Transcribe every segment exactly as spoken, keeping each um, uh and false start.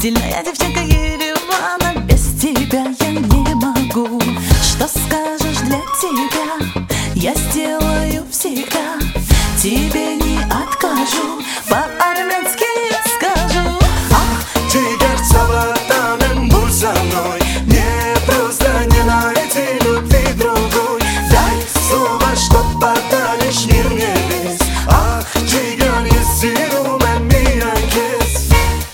Стильная девчонка Еревана, без тебя я не могу. Что скажешь для тебя, я сделаю всегда. Тебе не откажу, по-армянски я скажу. Тигр Саватамен, будь со мной. Мне просто не найти любви другой. Дай слово, что подаришь мир мне весь. Ах, тигр, если умем меня кис.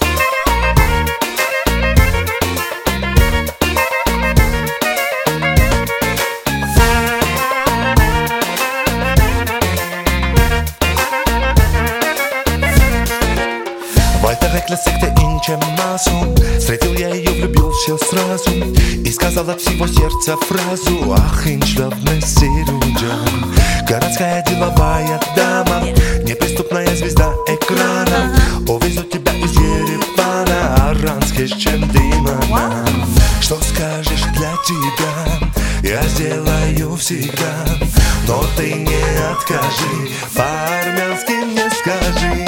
В этой классикте инче масу. Встретил я ее, влюбился сразу и сказал от всего сердца фразу: ах, инч, lovely сирунджан. Городская деловая дама, неприступная звезда экрана. Увезу тебя из Еревана, аранский чем дымана. Что скажешь для тебя, я сделаю всегда. Но ты не откажи, по-армянски мне скажи.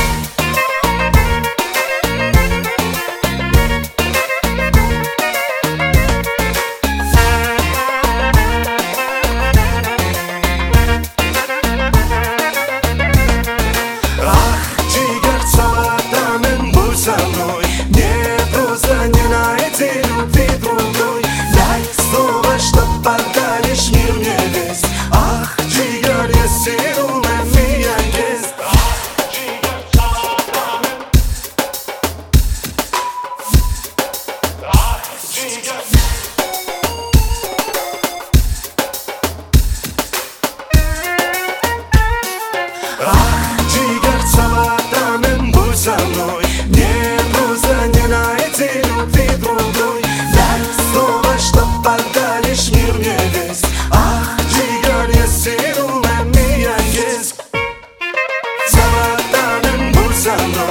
Мне просто не найти любви другой. Дай слово, что подаришь мир мне весь. Ах, тигр, если умем меня есть. Ах, тигр, Саватамен, будь со мной. Мне просто не найти любви другой. Дай слово, что подаришь мир мне весь. Ах, тигр, если умем меня есть. Саватамен, будь со мной.